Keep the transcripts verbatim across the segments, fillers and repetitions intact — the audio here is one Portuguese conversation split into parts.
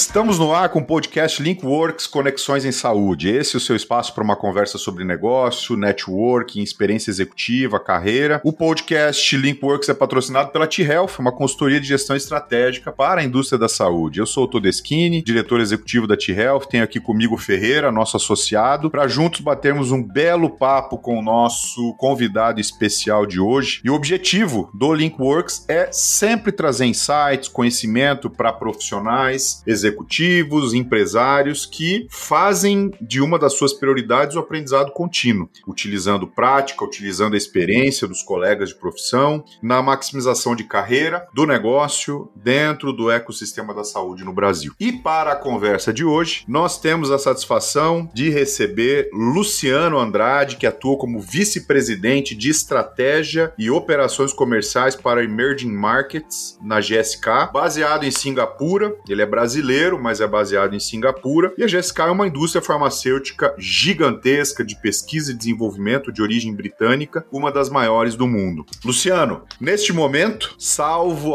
Estamos no ar com o podcast Linkworks Conexões em Saúde. Esse é o seu espaço para uma conversa sobre negócio, networking, experiência executiva, carreira. O podcast Linkworks é patrocinado pela T-Health, uma consultoria de gestão estratégica para a indústria da saúde. Eu sou o Todeschini, diretor executivo da T-Health. Tenho aqui comigo o Ferreira, nosso associado, para juntos batermos um belo papo com o nosso convidado especial de hoje. E o objetivo do Linkworks é sempre trazer insights, conhecimento para profissionais, executivos, executivos, empresários que fazem de uma das suas prioridades o aprendizado contínuo, utilizando prática, utilizando a experiência dos colegas de profissão, na maximização de carreira, do negócio, dentro do ecossistema da saúde no Brasil. E para a conversa de hoje, nós temos a satisfação de receber Luciano Andrade, que atua como vice-presidente de estratégia e operações comerciais para Emerging Markets na G S K, baseado em Singapura. Ele é brasileiro, mas é baseado em Singapura, e a G S K é uma indústria farmacêutica gigantesca de pesquisa e desenvolvimento de origem britânica, uma das maiores do mundo. Luciano, neste momento, salvo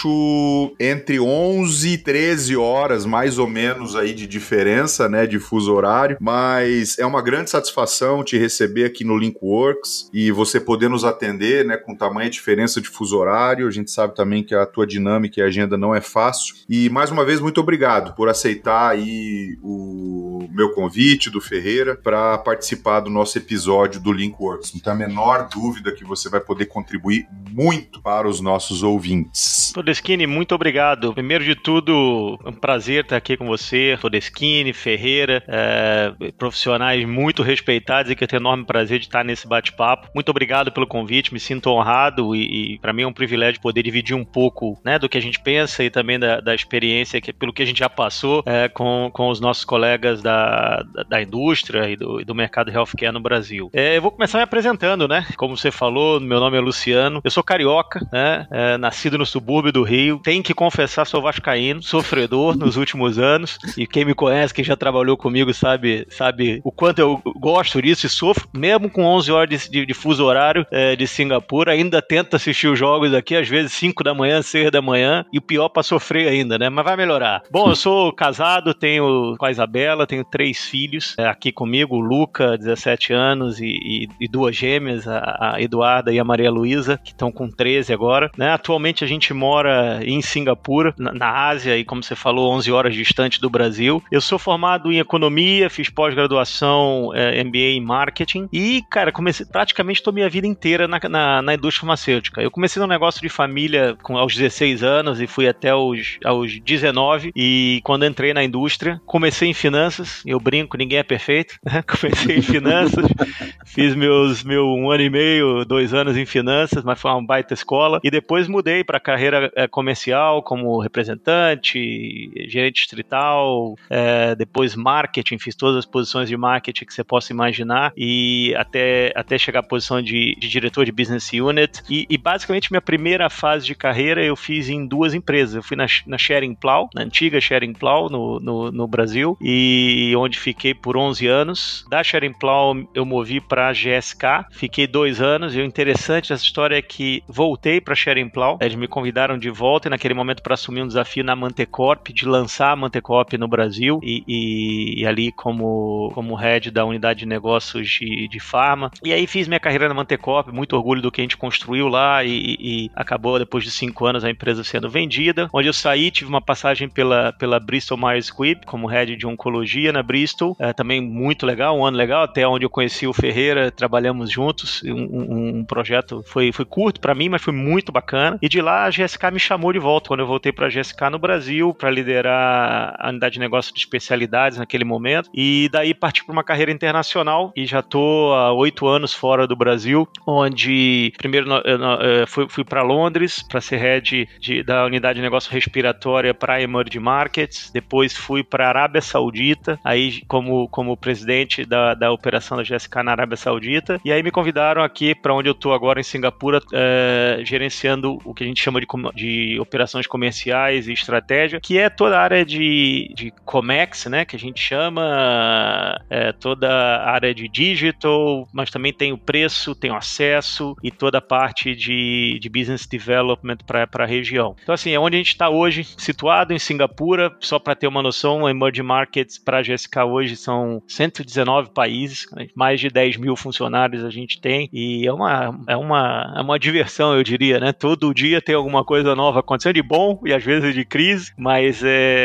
acho entre onze e treze horas, mais ou menos aí de diferença, né, de fuso horário, mas é uma grande satisfação te receber aqui no Linkworks e você poder nos atender, né, com tamanha diferença de fuso horário. A gente sabe também que a tua dinâmica e agenda não é fácil, e mais uma vez, muito obrigado por aceitar aí o meu convite do Ferreira para participar do nosso episódio do Linkworks. Não tem a menor dúvida que você vai poder contribuir muito para os nossos ouvintes. Todeschini, muito obrigado. Primeiro de tudo, é um prazer estar aqui com você, Todeschini, Ferreira, é, profissionais muito respeitados e que eu tenho enorme prazer de estar nesse bate-papo. Muito obrigado pelo convite, me sinto honrado e, e para mim é um privilégio poder dividir um pouco, né, do que a gente pensa e também da, da experiência que, pelo que a gente já passou é, com, com os nossos colegas da, da, da indústria e do, do mercado healthcare no Brasil. É, eu vou começar me apresentando, né? Como você falou, meu nome é Luciano, eu sou carioca, né? É, nascido no subúrbio do Rio. Tenho que confessar, sou vascaíno, sofredor nos últimos anos, e quem me conhece, quem já trabalhou comigo, sabe, sabe o quanto eu gosto disso e sofro, mesmo com onze horas de, de fuso horário é, de Singapura, ainda tento assistir os jogos aqui, às vezes cinco da manhã, seis da manhã, e o pior pra sofrer ainda, né? Mas vai melhorar. Bom, eu sou casado, tenho com a Isabela, tenho três filhos é, aqui comigo, o Luca, dezessete anos, e, e, e duas gêmeas, a, a Eduarda e a Maria Luísa, que estão com treze agora, né? Atualmente a gente mora em Singapura, na, na Ásia, e como você falou, onze horas distante do Brasil. Eu sou formado em economia, fiz pós-graduação é, M B A em marketing, e, cara, comecei, praticamente estou minha vida inteira na, na, na indústria farmacêutica. Eu comecei num negócio de família com, aos dezesseis anos e fui até os, aos dezenove, e quando entrei na indústria, comecei em finanças, eu brinco, ninguém é perfeito, né? Comecei em finanças, fiz meus meu um ano e meio, dois anos em finanças, mas foi uma baita escola, e depois mudei para a carreira é, comercial, como representante, gerente distrital, é, depois marketing, fiz todas as posições de marketing que você possa imaginar, e até, até chegar à posição de, de diretor de business unit, e, e basicamente minha primeira fase de carreira eu fiz em duas empresas. Eu fui na, na Schering-Plough, na antiga Schering-Plough no, no, no Brasil, e onde fiquei por onze anos. Da Schering-Plough eu movi para a G S K, fiquei dois anos, e o interessante dessa história é que voltei para a Schering-Plough, eles me convidaram de volta, e naquele momento para assumir um desafio na Mantecorp, de lançar a Mantecorp no Brasil, e, e, e ali como, como head da unidade de negócios de, de farma, e aí fiz minha carreira na Mantecorp, muito orgulho do que a gente construiu lá, e, e acabou depois de cinco anos a empresa sendo vendida, onde eu saí, tive uma passagem pela, pela Bristol Myers Squibb, como head de oncologia na Bristol, é, também muito legal, um ano legal, até onde eu conheci o Ferreira, trabalhamos juntos, um, um, um projeto foi, foi curto para mim, mas foi muito bacana, e de lá a G S K me chamou de volta, quando eu voltei para a G S K no Brasil, para liderar a unidade de negócio de especialidades naquele momento, e daí parti para uma carreira internacional, e já estou há oito anos fora do Brasil, onde primeiro eu, eu fui, fui para Londres, para ser head de, da unidade de negócio respiratória para Emerging Markets, depois fui para a Arábia Saudita, aí como, como presidente da, da operação da G S K na Arábia Saudita, e aí me convidaram aqui para onde eu estou agora em Singapura, é, gerenciando o que a gente chama de, de operações comerciais e estratégia, que é toda a área de, de Comex, né, que a gente chama, é, toda a área de digital, mas também tem o preço, tem o acesso e toda a parte de, de business development para a região. Então, assim, é onde a gente está hoje, situado em Singapura, só para ter uma noção, a Emerging Markets para a G S K hoje são cento e dezenove países, mais de dez mil funcionários a gente tem, e é uma, é uma, é uma diversão, eu diria, né? Todo dia tem alguma coisa nova acontecendo, de bom e às vezes de crise, mas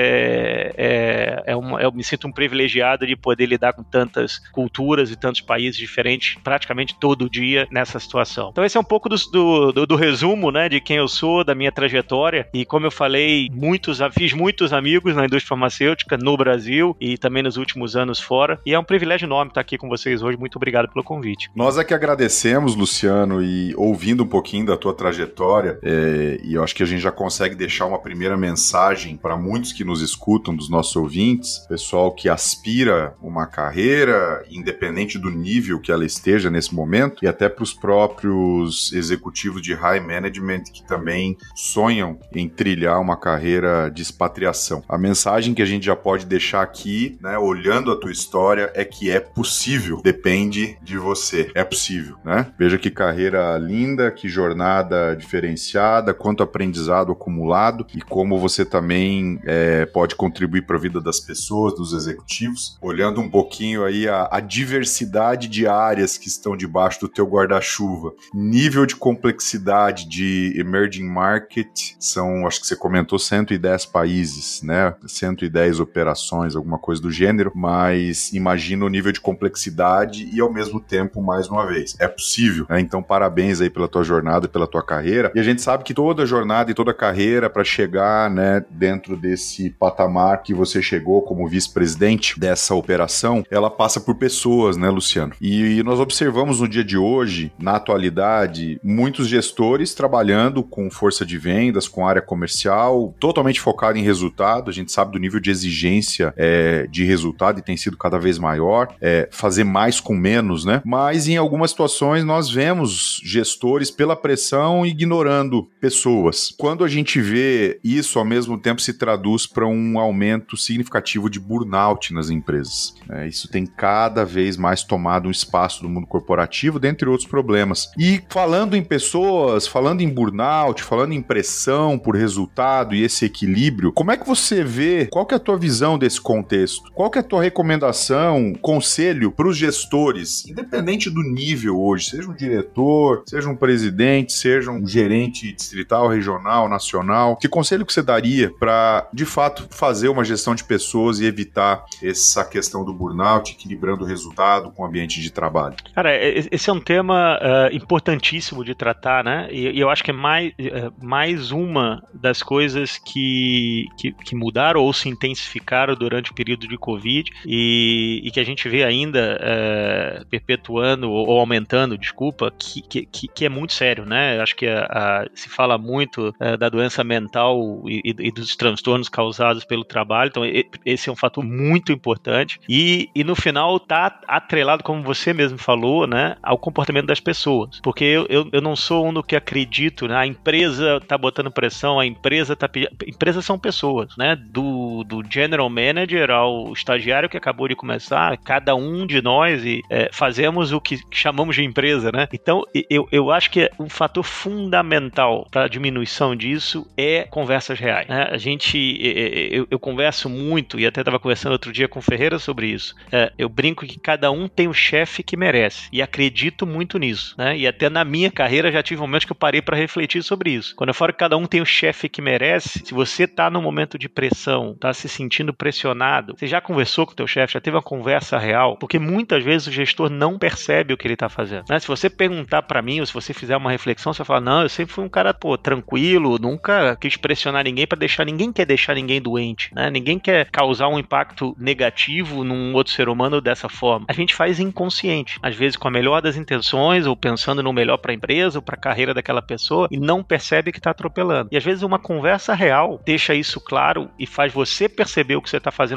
é, é, é uma, eu me sinto um privilegiado de poder lidar com tantas culturas e tantos países diferentes praticamente todo dia nessa situação. Então esse é um pouco do, do, do, do resumo, né, de quem eu sou, da minha trajetória, e como eu falei, muitos, fiz muitos amigos na indústria farmacêutica no Brasil e também nos últimos anos fora, e é um privilégio enorme estar aqui com vocês hoje. Muito obrigado pelo convite. Nós é que agradecemos, Luciano, e ouvindo um pouquinho da tua trajetória, é, e eu acho que a gente já consegue deixar uma primeira mensagem para muitos que nos escutam, dos nossos ouvintes, pessoal que aspira uma carreira, independente do nível que ela esteja nesse momento, e até para os próprios executivos de high management que também sonham em trilhar uma carreira de expatriação. A mensagem que a gente já pode deixar aqui, né, olhando a tua história, é que é possível, depende de você, é possível, né? Veja que carreira linda, que jornada diferenciada, quanto aprendizado acumulado e como você também é, pode contribuir para a vida das pessoas, dos executivos, olhando um pouquinho aí a, a diversidade de áreas que estão debaixo do teu guarda-chuva, nível de complexidade de emerging market, são, acho que você comentou, cento e dez países, né? cento e dez operações, alguma coisa do gênero, mas imagina o nível de complexidade e ao mesmo tempo, mais uma vez, é possível, né? Então parabéns aí pela tua jornada, pela tua carreira, e a gente sabe que toda jornada e toda carreira para chegar, né, dentro desse patamar que você chegou como vice-presidente dessa operação, ela passa por pessoas, né, Luciano? E, e nós observamos no dia de hoje, na atualidade, muitos gestores trabalhando com força de vendas, com área comercial, totalmente focado em resultado. A gente sabe do nível de exigência é, de resultado e tem sido cada vez maior, é, fazer mais com menos, né? Mas em algumas situações nós vemos gestores pela pressão ignorando pessoas. Quando a gente vê isso, ao mesmo tempo se traduz para um aumento significativo de burnout nas empresas. É, isso tem cada vez mais tomado um espaço no mundo corporativo, dentre outros problemas. E falando em pessoas, falando em burnout, falando em pressão por resultado e esse equilíbrio, como é que você vê, qual que é a tua visão desse contexto? Qual que é a tua recomendação, conselho para os gestores, independente do nível hoje, seja um diretor, seja um presidente, seja um gerente distrital, regional, nacional, que conselho que você daria para, de fato, fazer uma gestão de pessoas e evitar essa questão do burnout, equilibrando o resultado com o ambiente de trabalho? Cara, esse é um tema uh, importantíssimo de tratar, né? E, e eu acho que é mais, uh, mais uma das coisas que, que, que mudaram ou se intensificaram durante o período de Covid e, e que a gente vê ainda uh, perpetuando ou, ou aumentando, desculpa, que, que, que é muito sério, né? Eu acho que a, a, se fala muito uh, da doença mental e, e dos transtornos causados pelo trabalho, então esse é um fator muito importante e, e no final está atrelado, como você mesmo falou, né, ao comportamento das pessoas, porque eu, eu, eu não sou um do que acredito, né, a empresa está botando pressão, a empresa está pedindo, empresas são pessoas, né, do, do general manager ao estagiário que acabou de começar, cada um de nós e, é, fazemos o que chamamos de empresa, né, então eu, eu acho que um fator fundamental para a diminuição disso é conversas reais, né? A gente, eu, eu converso muito e até estava conversando outro dia com o Ferreira sobre isso, é, eu brinco que cada um tem o chefe que merece e acredito muito nisso, né? E até na minha carreira já tive momentos que eu parei para refletir sobre isso. Quando eu falo que cada um tem o chefe que merece, se você está num momento de pressão, está se sentindo pressionado, você já conversou com o teu chefe, já teve uma conversa real, porque muitas vezes o gestor não percebe o que ele está fazendo, né? Se você perguntar para mim ou se você fizer uma reflexão, você vai falar, não, eu sempre fui um cara, pô, tranquilo, nunca quis pressionar ninguém para deixar, ninguém quer deixar ninguém doente, né? Ninguém quer causar um impacto negativo num outro ser humano dessa forma. A gente faz inconsciente, às vezes com a melhor das intenções ou pensando no melhor para a empresa ou para a carreira daquela pessoa e não percebe que está atropelando. E às vezes uma conversa real deixa isso claro e faz você perceber o que você está fazendo como gestor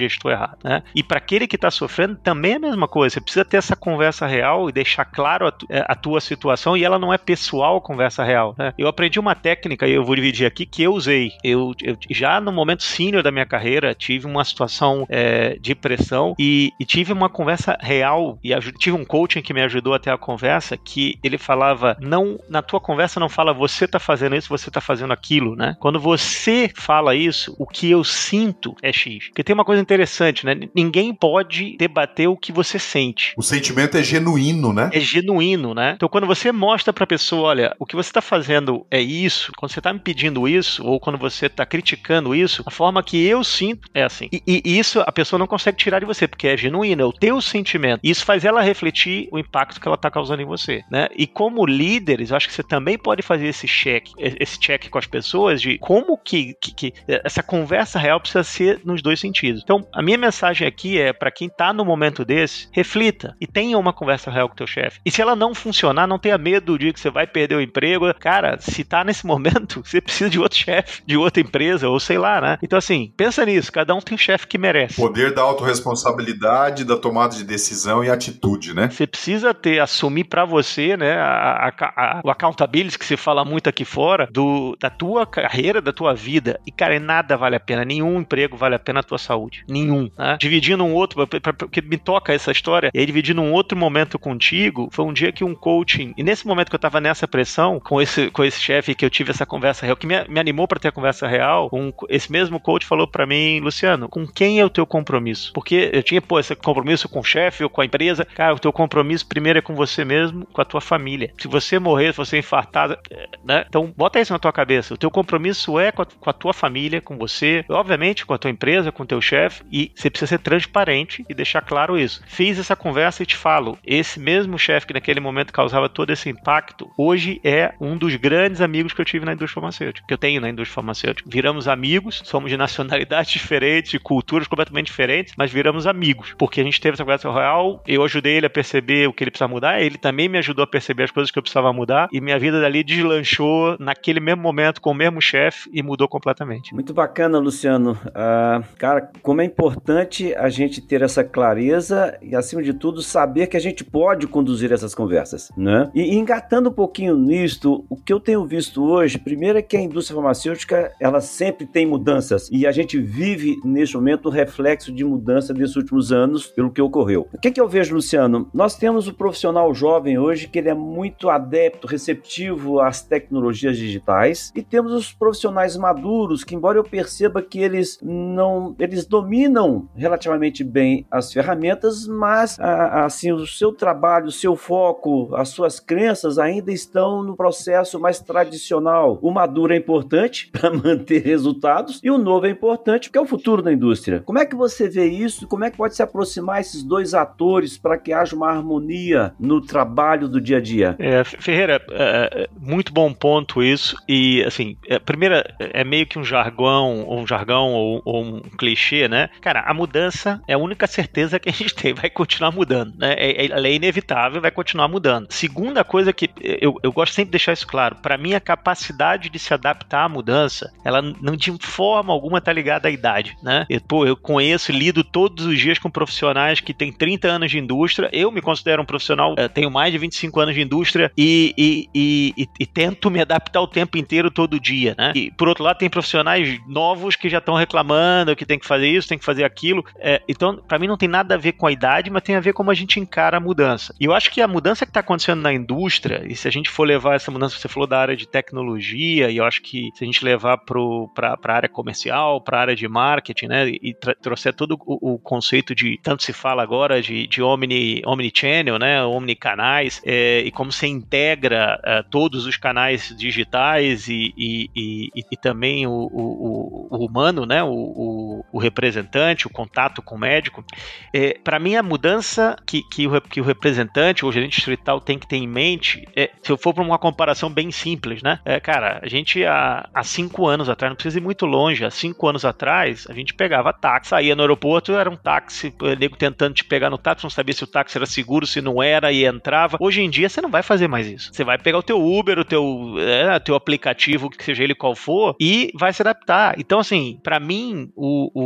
gestor errado, né? E para aquele que está sofrendo, também é a mesma coisa. Você precisa ter essa conversa real e deixar claro a, tu, a tua situação, e ela não é pessoal, a conversa real, né? Eu aprendi uma técnica, e eu vou dividir aqui, que eu usei. Eu, eu já no momento sênior da minha carreira, tive uma situação é, de pressão e, e tive uma conversa real, e tive um coaching que me ajudou a ter a conversa, que ele falava, não, na tua conversa não fala você tá fazendo isso, você tá fazendo aquilo, né? Quando você fala isso, o que eu sinto é X. Porque tem uma coisa interessante, né? Ninguém pode debater o que você sente. O sentimento é genuíno, né? É genuíno, né? Então, quando você mostra pra pessoa, olha, o que você tá fazendo é isso, quando você tá me pedindo isso, ou quando você tá criticando isso, a forma que eu sinto é assim. E, e isso a pessoa não consegue tirar de você, porque é genuíno, é o teu sentimento. E isso faz ela refletir o impacto que ela tá causando em você, né? E como líderes, eu acho que você também pode fazer esse check, esse check com as pessoas de como que, que, que essa conversa real precisa ser nos dois sentidos. Então, a minha mensagem aqui é para quem tá no momento desse, reflita e tenha uma conversa real com o teu chefe. E se ela não funcionar, não tenha medo do dia que você vai perder o emprego. Cara, se tá nesse momento, você precisa de outro chefe, de outra empresa, ou sei lá, né? Então, assim, pensa nisso, cada um tem um chefe que merece. Poder da autorresponsabilidade, da tomada de decisão e atitude, né? Você precisa ter, assumir pra você, né, a, a, a, o accountability que se fala muito aqui fora, do, da tua carreira, da tua vida. E, cara, nada vale a pena, nenhum emprego vale a pena a tua saúde. Nenhum, né? Dividindo um outro, porque me toca essa história, e aí dividindo um outro momento contigo, foi um dia que um coaching, e nesse momento que eu tava nessa pressão, com esse, com esse chefe, que eu tive essa conversa real, que me, me animou pra ter a conversa real, um, esse mesmo coach falou pra mim, Luciano, com quem é o teu compromisso? Porque eu tinha, pô, esse compromisso com o chefe ou com a empresa. Cara, o teu compromisso primeiro é com você mesmo, com a tua família. Se você morrer, se você infartar, né? Então, bota isso na tua cabeça. O teu compromisso é com a, com a tua família, com você, obviamente com a tua empresa, com o teu chefe, e você precisa ser transparente e deixar claro isso. Fiz essa conversa e te falo, esse mesmo chefe que naquele momento causava todo esse impacto, hoje é um dos grandes amigos que eu tive na indústria farmacêutica, que eu tenho na indústria farmacêutica. Viramos amigos, somos de nacionalidades diferentes, de culturas completamente diferentes, mas viramos amigos, porque a gente teve essa conversa real, eu ajudei ele a perceber o que ele precisava mudar, ele também me ajudou a perceber as coisas que eu precisava mudar, e minha vida dali deslanchou naquele mesmo momento com o mesmo chefe e mudou completamente. Muito bacana, Luciano. Uh, cara, como é importante a gente ter essa clareza e, acima de tudo, saber que a gente pode conduzir essas conversas, né? E, e engatando um pouquinho nisto, o que eu tenho visto hoje, primeiro é que a indústria farmacêutica, ela sempre tem mudanças, e a gente vive, neste momento, o reflexo de mudança desses últimos anos, pelo que ocorreu. O que, que eu vejo, Luciano? Nós temos o profissional jovem hoje, que ele é muito adepto, receptivo às tecnologias digitais, e temos os profissionais maduros, que embora eu perceba que eles não, eles dominam relativamente bem as ferramentas, mas a, assim, o seu trabalho, o seu foco, as suas crenças ainda estão no processo mais tradicional. O maduro é importante para manter resultados, e o novo é importante porque é o futuro da indústria. Como é que você vê isso? Como é que pode se aproximar esses dois atores para que haja uma harmonia no trabalho do dia a dia? É, Ferreira, é, muito bom ponto isso, e assim, é, primeiro é meio que um jargão, ou um jargão ou, ou um clichê, né? Cara, a mudança é a única certeza que a gente tem, vai continuar mudando, né? É, é, ela é inevitável, vai continuar mudando. Segunda coisa que eu, eu gosto sempre de deixar isso claro, para mim a capacidade de se adaptar à mudança, ela não de forma alguma tá ligada à idade, né? E, pô, eu conheço, lido todos os dias com profissionais que têm trinta anos de indústria, eu me considero um profissional, tenho mais de vinte e cinco anos de indústria e, e, e, e, e tento me adaptar o tempo inteiro, todo dia, né? E por outro lado tem profissionais novos que já estão reclamando que tem que fazer isso, tem que fazer aquilo, é, então para mim não tem nada a ver com a idade, mas tem a ver como a gente encara a mudança. E eu acho que a mudança que está acontecendo na indústria, e se a gente for levar essa mudança, você falou da área de tecnologia, e eu acho que se a gente levar para a área comercial, para a área de marketing, né, e trouxer todo o, o conceito de, tanto se fala agora de, de omni, omnichannel, né, omnicanais, é, e como você integra é, todos os canais digitais e, e, e, e também o, o, o humano, né, o, o, o representante, o contato com o médico. É, para mim, a mudança que, que, o, que o representante ou o gerente distrital tem que ter em mente, é, se eu for para uma comparação bem simples, né, é, cara, a gente há, há cinco anos atrás, não precisa ir muito longe, há cinco anos atrás, a gente pegava táxi, saía no aeroporto, era um táxi, o nego tentando te pegar no táxi, não sabia se o táxi era seguro, se não era, e entrava. Hoje em dia, você não vai fazer mais isso. Você vai pegar o teu Uber, o teu, é, teu aplicativo, que seja ele qual for, e vai se adaptar. Então, assim, pra mim, o, o,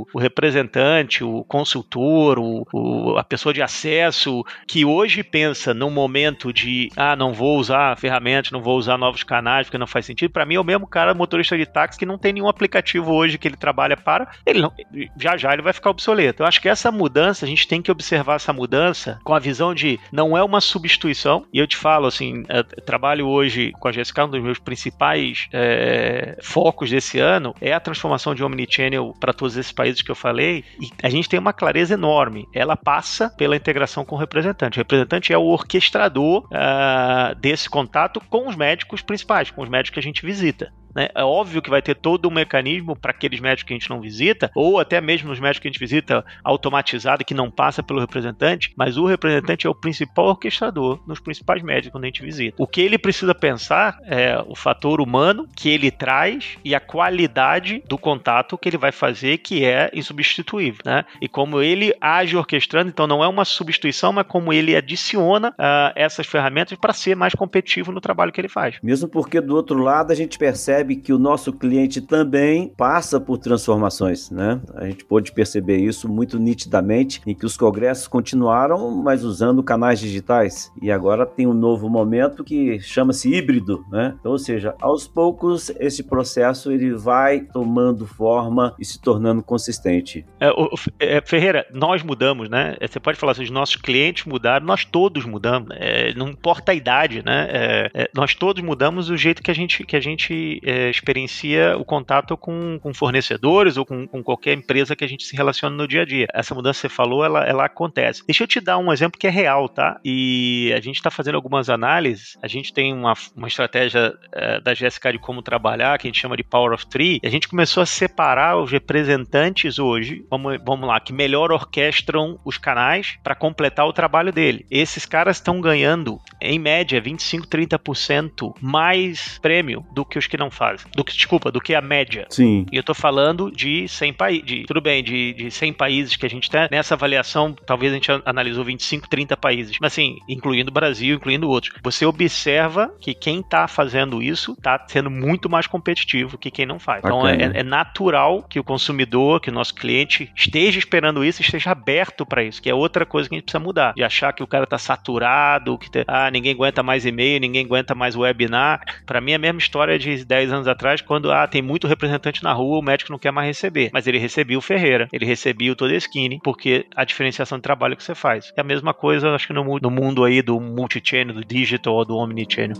o representante, o consultor, o, o, a pessoa de acesso, que hoje pensa num momento de, ah, não vou usar ferramentas, não vou usar novos canais, porque não faz sentido. Para mim é o mesmo cara, motorista de táxi, que não tem nenhum aplicativo hoje que ele trabalha para, ele não, já já ele vai ficar obsoleto. Eu acho que essa mudança, a gente tem que observar essa mudança com a visão de, não é uma substituição, e eu te falo assim, eu trabalho hoje com a G S K, um dos meus principais é, focos desse ano é a transformação de Omnichannel para todos esses países que eu falei, e a gente tem uma clareza enorme, ela passa pela integração com o representante. O representante é o orquestrador uh, desse contato com os médicos principais, com os médicos que a gente visita. Né? É óbvio que vai ter todo um mecanismo para aqueles médicos que a gente não visita, ou até mesmo os médicos que a gente visita automatizado, que não passa pelo representante, mas o representante é o principal orquestrador nos principais médicos quando a gente visita. O que ele precisa pensar é o fator humano que ele traz e a qualidade do contato que ele vai fazer, que é insubstituível, né? E como ele age orquestrando, então não é uma substituição, mas como ele adiciona uh, essas ferramentas para ser mais competitivo no trabalho que ele faz. Mesmo porque do outro lado a gente percebe que o nosso cliente também passa por transformações, né? A gente pôde perceber isso muito nitidamente, em que os congressos continuaram, mas usando canais digitais. E agora tem um novo momento que chama-se híbrido, né? Então, ou seja, aos poucos esse processo ele vai tomando forma e se tornando consistente. É, o, é, Ferreira, nós mudamos, né? Você pode falar assim, os nossos clientes mudaram, nós todos mudamos. É, não importa a idade, né? É, é, nós todos mudamos o jeito que a gente, que a gente é, experiencia o contato com, com fornecedores ou com, com qualquer empresa que a gente se relaciona no dia a dia. Essa mudança que você falou, ela, ela acontece. Deixa eu te dar um exemplo que é real, tá? E a gente está fazendo algumas análises, a gente tem uma, uma estratégia é, da G S K de como trabalhar, que a gente chama de Power of Three, e a gente começou a separar os representantes hoje, vamos, vamos lá, que melhor orquestram os canais para completar o trabalho dele. Esses caras estão ganhando, em média, vinte e cinco, trinta por cento mais prêmio do que os que não fazem. Do que, desculpa, do que a média. Sim. E eu tô falando de cem países, tudo bem, de, de cem países que a gente tem. Nessa avaliação, talvez a gente analisou vinte e cinco, trinta países, mas assim, incluindo o Brasil, incluindo outros. Você observa que quem tá fazendo isso tá sendo muito mais competitivo que quem não faz. Então é, é natural que o consumidor, que o nosso cliente esteja esperando isso, esteja aberto para isso, que é outra coisa que a gente precisa mudar. De achar que o cara tá saturado, que tá, ah, ninguém aguenta mais e-mail, ninguém aguenta mais webinar. Para mim é a mesma história de dez anos atrás, quando ah, tem muito representante na rua, o médico não quer mais receber. Mas ele recebia o Ferreira, ele recebia o Todeschini, porque a diferenciação de trabalho que você faz. É a mesma coisa, acho que no, no mundo aí do multi-channel, do digital ou do omnichannel.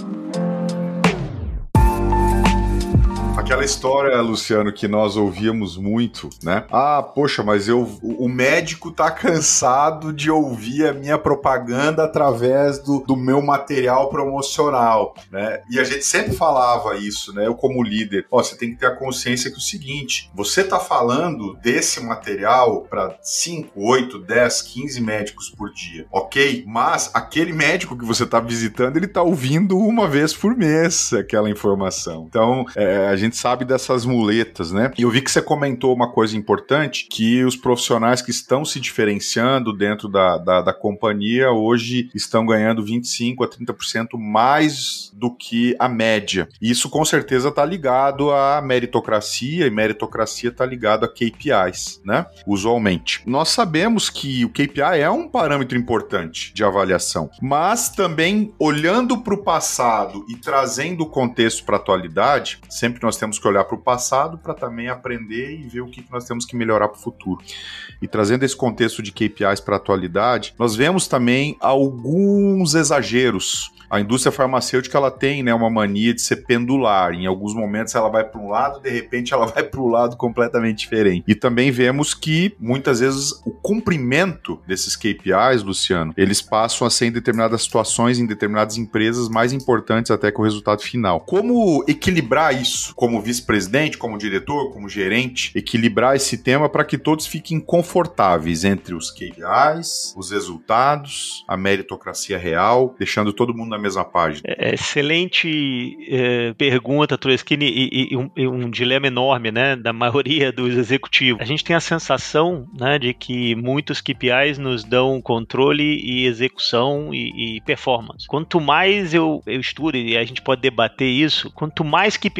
Aquela história, Luciano, que nós ouvíamos muito, né? Ah, poxa, mas eu, o médico tá cansado de ouvir a minha propaganda através do, do meu material promocional, né? E a gente sempre falava isso, né? Eu como líder, ó, você tem que ter a consciência que é o seguinte, você tá falando desse material para cinco, oito, dez, quinze médicos por dia, ok? Mas aquele médico que você tá visitando, ele tá ouvindo uma vez por mês aquela informação. Então, é, a gente sabe dessas muletas, né? E eu vi que você comentou uma coisa importante, que os profissionais que estão se diferenciando dentro da, da, da companhia hoje estão ganhando vinte e cinco a trinta por cento mais do que a média. E isso com certeza está ligado à meritocracia, e meritocracia está ligado a K P Is, né? Usualmente. Nós sabemos que o K P I é um parâmetro importante de avaliação, mas também olhando para o passado e trazendo o contexto para a atualidade, sempre nós temos que olhar para o passado para também aprender e ver o que nós temos que melhorar para o futuro. E trazendo esse contexto de K P Is para a atualidade, nós vemos também alguns exageros. A indústria farmacêutica ela tem, né, uma mania de ser pendular. Em alguns momentos ela vai para um lado, de repente ela vai para o lado completamente diferente. E também vemos que muitas vezes o cumprimento desses K P Is, Luciano, eles passam a ser em determinadas situações, em determinadas empresas mais importantes até que o resultado final. Como equilibrar isso? Como vice-presidente, como diretor, como gerente, equilibrar esse tema para que todos fiquem confortáveis entre os K P Is, os resultados, a meritocracia real, deixando todo mundo na mesma página. É, excelente é, pergunta, Todeschini, e, e, um, e um dilema enorme, né, da maioria dos executivos. A gente tem a sensação, né, de que muitos K P Is nos dão controle e execução e, e performance. Quanto mais eu, eu estudo, e a gente pode debater isso, quanto mais K P Is você bota,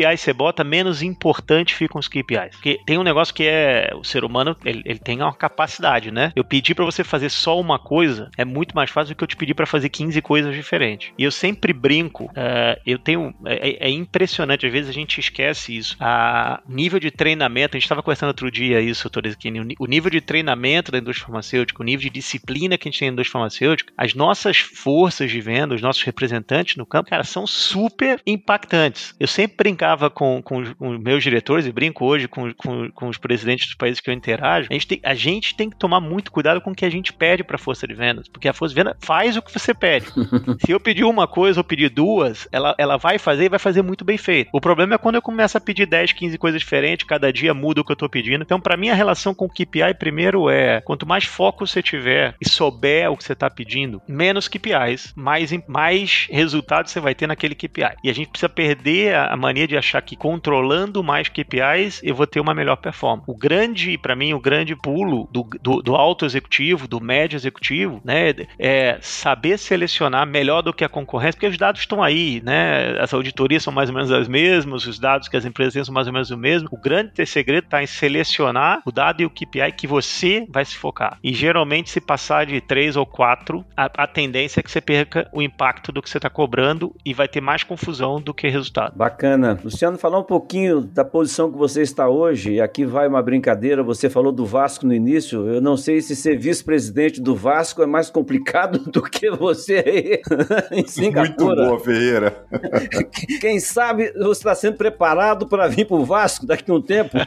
bota, menos importante ficam os K P Is. Porque tem um negócio que é, o ser humano, ele, ele tem uma capacidade, né? Eu pedi pra você fazer só uma coisa, é muito mais fácil do que eu te pedir pra fazer quinze coisas diferentes. E eu sempre brinco, uh, eu tenho, é, é impressionante, às vezes a gente esquece isso. A nível de treinamento, a gente estava conversando outro dia isso, Todeschini, o nível de treinamento da indústria farmacêutica, o nível de disciplina que a gente tem na indústria farmacêutica, as nossas forças de venda, os nossos representantes no campo, cara, são super impactantes. Eu sempre brincava com, com, com os meus diretores, e brinco hoje com, com, com os presidentes dos países que eu interajo, a gente, tem, a gente tem que tomar muito cuidado com o que a gente pede para a força de vendas, porque a força de venda faz o que você pede. Se eu pedir uma coisa ou pedir duas, ela, ela vai fazer e vai fazer muito bem feito. O problema é quando eu começo a pedir dez, quinze coisas diferentes, cada dia muda o que eu tô pedindo. Então, para mim, a relação com o K P I, primeiro é, quanto mais foco você tiver e souber o que você tá pedindo, menos K P Is, mais, mais resultados você vai ter naquele K P I. E a gente precisa perder a, a mania de achar que controlando mais K P Is, eu vou ter uma melhor performance. O grande, para mim, o grande pulo do, do, do alto executivo, do médio executivo, né, é saber selecionar melhor do que a concorrência, porque os dados estão aí, né, as auditorias são mais ou menos as mesmas, os dados que as empresas têm são mais ou menos o mesmo. O grande segredo está em selecionar o dado e o K P I que você vai se focar. E geralmente, se passar de três ou quatro, a, a tendência é que você perca o impacto do que você está cobrando e vai ter mais confusão do que resultado. Bacana. Luciano, falar um pouquinho da posição que você está hoje, e aqui vai uma brincadeira, você falou do Vasco no início, eu não sei se ser vice-presidente do Vasco é mais complicado do que você aí em Singapura. Muito boa, Ferreira. Quem sabe você está sendo preparado para vir para o Vasco daqui a um tempo?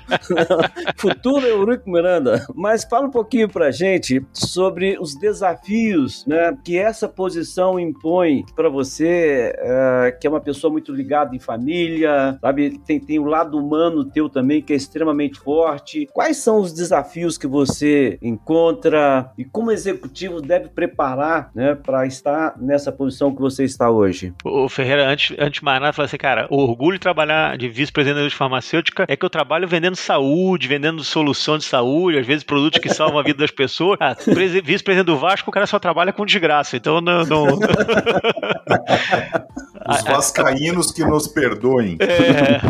Futuro Eurico Miranda. Mas fala um pouquinho para a gente sobre os desafios, né, que essa posição impõe para você, é, que é uma pessoa muito ligada em família, sabe? Tem, tem o lado humano teu também, que é extremamente forte. Quais são os desafios que você encontra e como executivo deve preparar, né, para estar nessa posição que você está hoje? O Ferreira, antes, antes de mais nada, falou assim, cara, o orgulho de trabalhar de vice-presidente da indústria farmacêutica é que eu trabalho vendendo saúde, vendendo solução de saúde, às vezes produtos que salvam a vida das pessoas. Ah, vice-presidente do Vasco, o cara só trabalha com desgraça, então não... não... Os vascaínos que nos perdoem. É,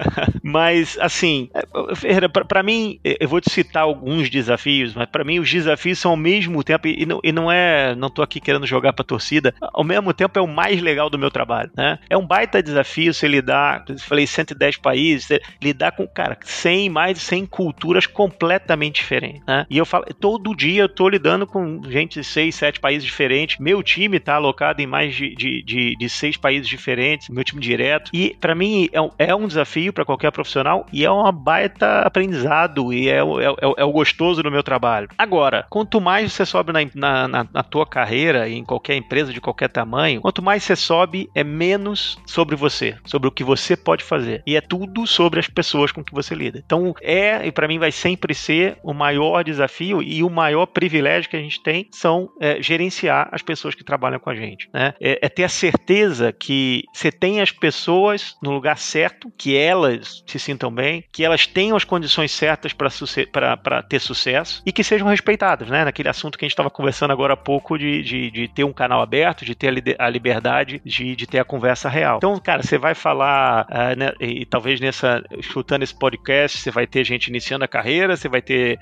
mas, assim, Ferreira, para mim, eu vou te citar alguns desafios, mas para mim os desafios são ao mesmo tempo, e não, e não é, não tô aqui querendo jogar pra torcida, ao mesmo tempo é o mais legal do meu trabalho, né? É um baita desafio você lidar, eu falei cento e dez países, você lidar com, cara, cem, mais de cem culturas completamente diferentes, né? E eu falo, todo dia eu tô lidando com gente de seis, sete países diferentes, meu time tá alocado em mais de, de, de, de seis países diferentes, meu time direto, e pra mim é um, é um desafio pra qualquer profissional e é uma baita aprendizado e é, é, é, é o gostoso do meu trabalho. Agora, quanto mais você sobe na, na, na tua carreira, em qualquer empresa de qualquer tamanho, quanto mais você sobe, é menos sobre você, sobre o que você pode fazer, e é tudo sobre as pessoas com que você lida. Então, é, e pra mim vai sempre ser o maior desafio e o maior privilégio que a gente tem são é, gerenciar as pessoas que trabalham com a gente, né? É, é ter a certeza que você tem as pessoas no lugar certo, que elas se sintam bem, que elas tenham as condições certas para ter sucesso e que sejam respeitadas, né? Naquele assunto que a gente estava conversando agora há pouco de, de, de ter um canal aberto, de ter a, li a liberdade de, de ter a conversa real. Então, cara, você vai falar, uh, né, e talvez nessa, escutando esse podcast, você vai ter gente iniciando a carreira, você vai ter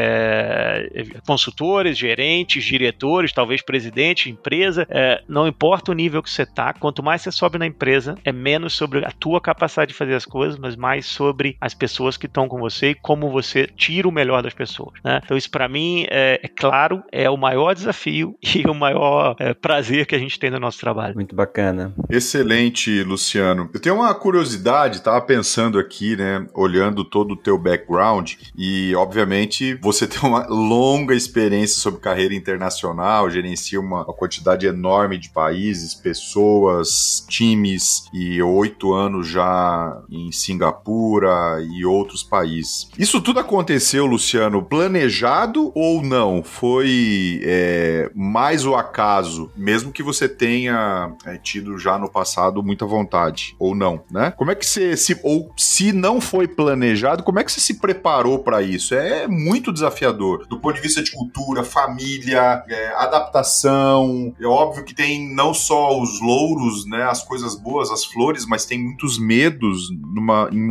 é, consultores, gerentes, diretores, talvez presidente, empresa, é, não importa o nível que você está, quanto mais você sobe na empresa, é menos sobre a tua capacidade de fazer as coisas, mas mais sobre as pessoas que estão com você e como você tira o melhor das pessoas, né? Então isso para mim, é, é claro, é o maior desafio e o maior é, prazer que a gente tem no nosso trabalho. Muito bacana. Excelente, Luciano. Eu tenho uma curiosidade, tava pensando aqui, né, olhando todo o teu background e, obviamente, você tem uma longa experiência sobre carreira internacional, gerencia uma, uma quantidade enorme de países, pessoas, times e oito anos já em Singapura e outros países. Isso tudo aconteceu, Luciano, planejado ou não? Foi é, mais o acaso, mesmo que você tenha é, tido já no passado muita vontade, ou não, né? Como é que você, se, ou se não foi planejado, como é que você se preparou para isso? É muito desafiador, do ponto de vista de cultura, família, é, adaptação. É óbvio que tem não só os louros, né, as coisas boas, as flores, mas tem muitos medos numa, em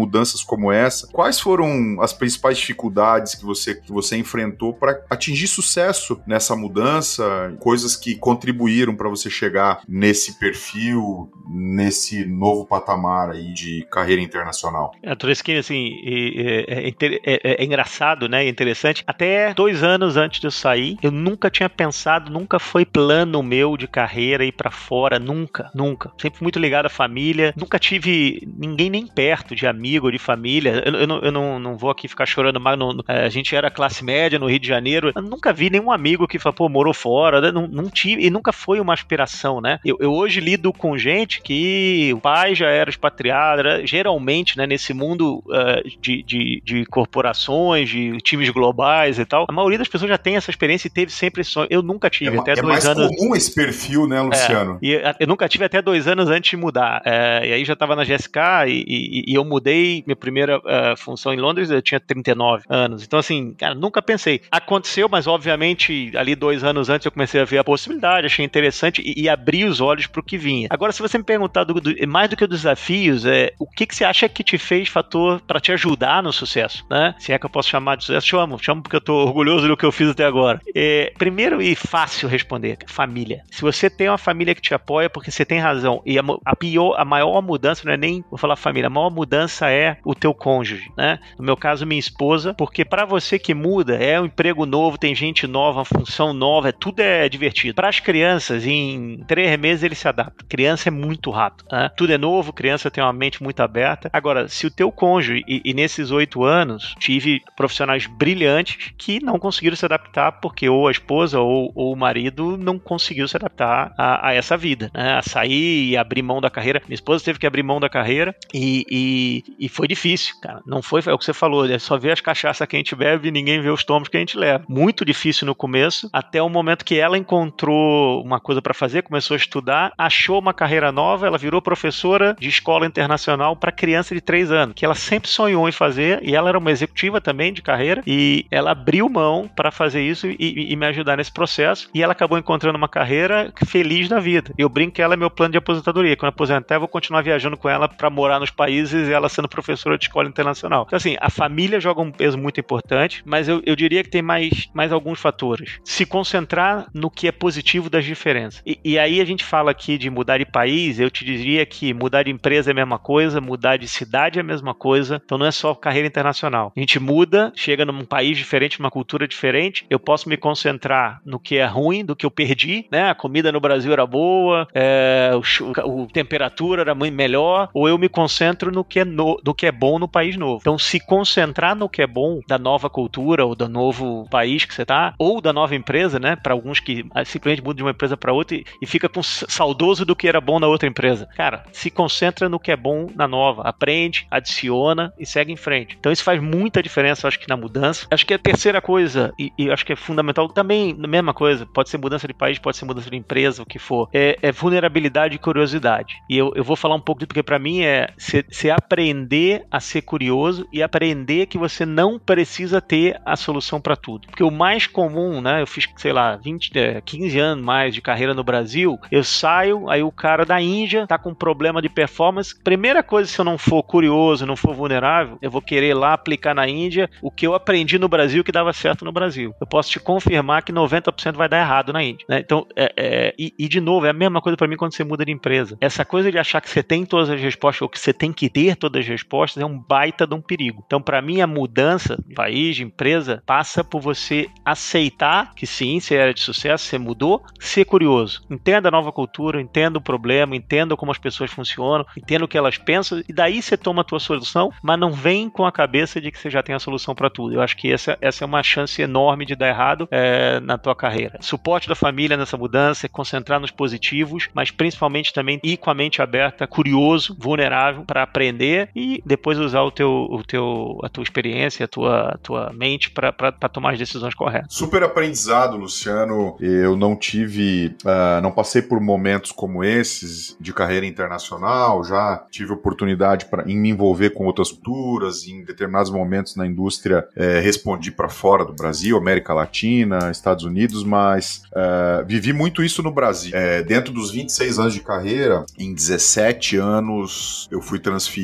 mudanças como essa, quais foram as principais dificuldades que você, que você enfrentou para atingir sucesso nessa mudança, coisas que contribuíram para você chegar nesse perfil, nesse novo patamar aí de carreira internacional? É, Toreskin, assim, é, é, é, é engraçado, né? É interessante. Até dois anos antes de eu sair, eu nunca tinha pensado, nunca foi plano meu de carreira ir para fora, nunca, nunca. Sempre muito ligado à família, nunca tive ninguém nem perto de amigo ou de família. Eu, eu, não, eu não, não vou aqui ficar chorando mais. No, no, a gente era classe média no Rio de Janeiro. Eu nunca vi nenhum amigo que falou, pô, morou fora. Não, não tive, e nunca foi uma aspiração, né? Eu, eu hoje lido com gente que o pai já era expatriado, era, geralmente, né, nesse mundo uh, de, de, de corporações, de times globais e tal, a maioria das pessoas já tem essa experiência e teve sempre esse sonho. Eu nunca tive, é, até é dois mais anos. comum esse perfil, né, Luciano? É, e eu nunca tive até dois anos antes de mudar. É, e aí já estava na G S K e, e, e eu mudei minha primeira uh, função em Londres, eu tinha trinta e nove anos. Então, assim, cara, nunca pensei. Aconteceu, mas obviamente ali dois anos antes eu comecei a ver a possibilidade, achei interessante e, e abri os olhos para o que vinha. Agora, se você me perguntar do, do, mais do que os desafios, é, o que, que você acha que te fez fator para te ajudar no sucesso, né? Se é que eu posso chamar de sucesso, chamo, chamo porque eu tô orgulhoso do que eu fiz até agora. É, primeiro e fácil responder, família. Se você tem uma família que te apoia, porque você tem razão, e a, a pior, a maior mudança não é nem, vou falar família, a maior mudança é o teu cônjuge, né? No meu caso, minha esposa, porque para você que muda, é um emprego novo, tem gente nova, uma função nova, é, tudo é divertido. Para as crianças, em três meses eles se adaptam. Criança é muito rápido, né? Tudo é novo, criança tem uma mente muito aberta. Agora, se o teu cônjuge, e, e nesses oito anos, tive profissionais brilhantes que não conseguiram se adaptar porque ou a esposa ou, ou o marido não conseguiu se adaptar a, a essa vida, né? A sair e abrir mão da carreira. Minha esposa teve que abrir mão da carreira e, e, e foi difícil, cara. Não foi, é o que você falou, é só ver as cachaças que a gente bebe e ninguém vê os tomos que a gente leva. Muito difícil no começo, até o momento que ela encontrou uma coisa para fazer, começou a estudar, achou uma carreira nova, ela virou professora de escola internacional para criança de três anos, que ela sempre sonhou em fazer, e ela era uma executiva também de carreira, e ela abriu mão para fazer isso e, e me ajudar nesse processo, e ela acabou encontrando uma carreira feliz da vida. Eu brinco que ela é meu plano de aposentadoria. Quando eu aposentar, eu vou continuar viajando com ela para morar nos países e ela sendo professora de escola internacional. Então, assim, a família joga um peso muito importante, mas eu, eu diria que tem mais, mais alguns fatores. Se concentrar no que é positivo das diferenças. E, e aí a gente fala aqui de mudar de país, eu te diria que mudar de empresa é a mesma coisa, mudar de cidade é a mesma coisa, então não é só carreira internacional. A gente muda, chega num país diferente, numa cultura diferente, eu posso me concentrar no que é ruim, do que eu perdi, né? A comida no Brasil era boa, é, o, a temperatura era muito melhor, ou eu me concentro no que, é no, no que é bom no país novo. Então, se concentrar no que é bom da nova cultura, ou do novo país que você tá, ou da nova empresa, né? Para alguns que simplesmente mudam de uma empresa para outra e, e fica com saudoso do que era bom na outra empresa. Cara, se concentra no que é bom na nova, aprende, adiciona e segue em frente. Então, isso faz muita diferença, eu acho que na mudança. Acho que a terceira coisa, e, e acho que é fundamental também, a mesma coisa, pode ser mudança de país, pode ser mudança de empresa, o que for, é, é vulnerabilidade e curiosidade. E eu, eu vou falar um pouco disso, porque para mim é você aprender a ser curioso e aprender que você não precisa ter a solução para tudo. Porque o mais comum, né, eu fiz, sei lá, vinte, quinze anos mais de carreira no Brasil, eu saio, aí o cara da Índia tá com um problema de performance, primeira coisa, se eu não for curioso, não for vulnerável, eu vou querer lá aplicar na Índia o que eu aprendi no Brasil que dava certo no Brasil. Eu posso te confirmar que noventa por cento vai dar errado na Índia, né? Então, é, é, e, e de novo, é a mesma coisa para mim quando você muda de empresa. Essa coisa de achar que você tem todas as respostas ou que você tem que ter todas as respostas é um baita de um perigo. Então, para mim, a mudança de país, de empresa, passa por você aceitar que sim, você era de sucesso, você mudou, ser curioso. Entenda a nova cultura, entenda o problema, entenda como as pessoas funcionam, entenda o que elas pensam e daí você toma a tua solução, mas não vem com a cabeça de que você já tem a solução para tudo. Eu acho que essa, essa é uma chance enorme de dar errado é, na tua carreira. Suporte da família nessa mudança, concentrar nos positivos, mas principalmente também ir com a mente aberta, curioso, vulnerável para aprender e depois usar o teu, o teu, a tua experiência, a tua, a tua mente para tomar as decisões corretas. Super aprendizado, Luciano. Eu não tive, uh, não passei por momentos como esses de carreira internacional, já tive oportunidade pra, em me envolver com outras culturas, em determinados momentos na indústria eh, respondi para fora do Brasil, América Latina, Estados Unidos, mas uh, vivi muito isso no Brasil. Eh, dentro dos vinte e seis anos de carreira, em dezessete anos eu fui transferido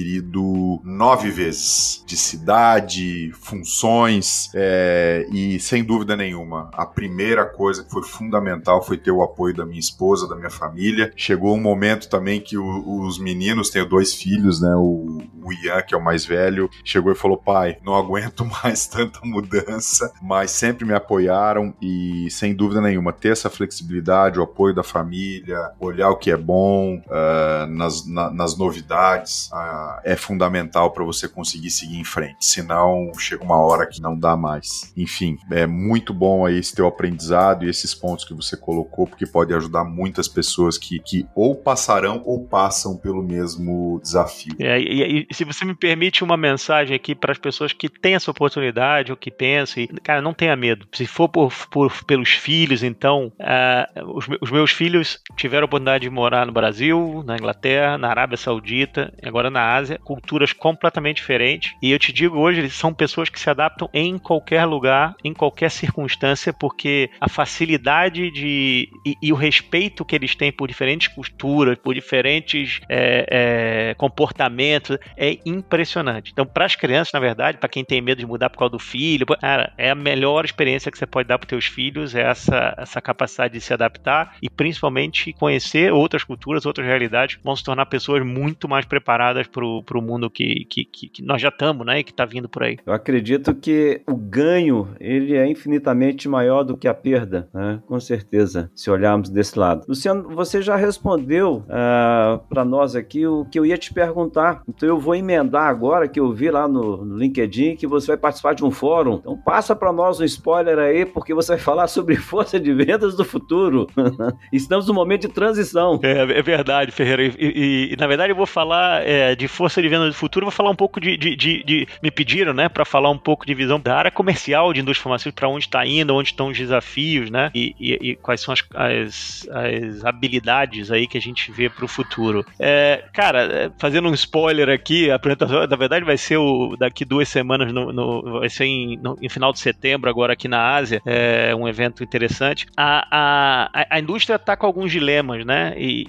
mudado nove vezes de cidade, funções, é, e sem dúvida nenhuma, a primeira coisa que foi fundamental foi ter o apoio da minha esposa, da minha família. Chegou um momento também que o, os meninos, tenho dois filhos, né, o, o Ian, que é o mais velho, chegou e falou: pai, não aguento mais tanta mudança, mas sempre me apoiaram e sem dúvida nenhuma, ter essa flexibilidade, o apoio da família, olhar o que é bom uh, nas, na, nas novidades, uh, é fundamental para você conseguir seguir em frente, senão chega uma hora que não dá mais. Enfim, é muito bom aí esse teu aprendizado e esses pontos que você colocou, porque pode ajudar muitas pessoas que, que ou passarão ou passam pelo mesmo desafio. É, e, e se você me permite uma mensagem aqui para as pessoas que têm essa oportunidade ou que pensam, e, cara, não tenha medo. Se for por, por, pelos filhos, então, uh, os, os meus filhos tiveram a oportunidade de morar no Brasil, na Inglaterra, na Arábia Saudita, agora na Ásia, culturas completamente diferentes. E eu te digo hoje, eles são pessoas que se adaptam em qualquer lugar, em qualquer circunstância, porque a facilidade de, e, e o respeito que eles têm por diferentes culturas, por diferentes é, é, comportamentos, é impressionante. Então, para as crianças, na verdade, para quem tem medo de mudar por causa do filho, cara, é a melhor experiência que você pode dar para os teus filhos, é essa, essa capacidade de se adaptar e principalmente conhecer outras culturas, outras realidades, que vão se tornar pessoas muito mais preparadas para o mundo que, que, que, que nós já estamos, né, e que está vindo por aí. Eu acredito que o ganho, ele é infinitamente maior do que a perda, né? Com certeza, se olharmos desse lado. Luciano, você já respondeu uh, para nós aqui o que eu ia te perguntar, então eu vou emendar agora, que eu vi lá no, no LinkedIn que você vai participar de um fórum, então passa para nós um spoiler aí, porque você vai falar sobre força de vendas do futuro. Estamos num momento de transição. É, é verdade, Ferreira, e, e, e na verdade eu vou falar é, de força de vendas do futuro, vou falar um pouco de, de, de, de me pediram, né, para falar um pouco de visão da área comercial de indústria farmacêutica, para onde está indo, onde estão os desafios, né, e, e, e quais são as, as, as habilidades aí que a gente vê para o futuro. É, cara, fazendo um spoiler aqui, a apresentação, na verdade, vai ser o, daqui duas semanas, no, no, vai ser em, no, em final de setembro, agora aqui na Ásia, é um evento interessante. A, a, a indústria está com alguns dilemas, né, e,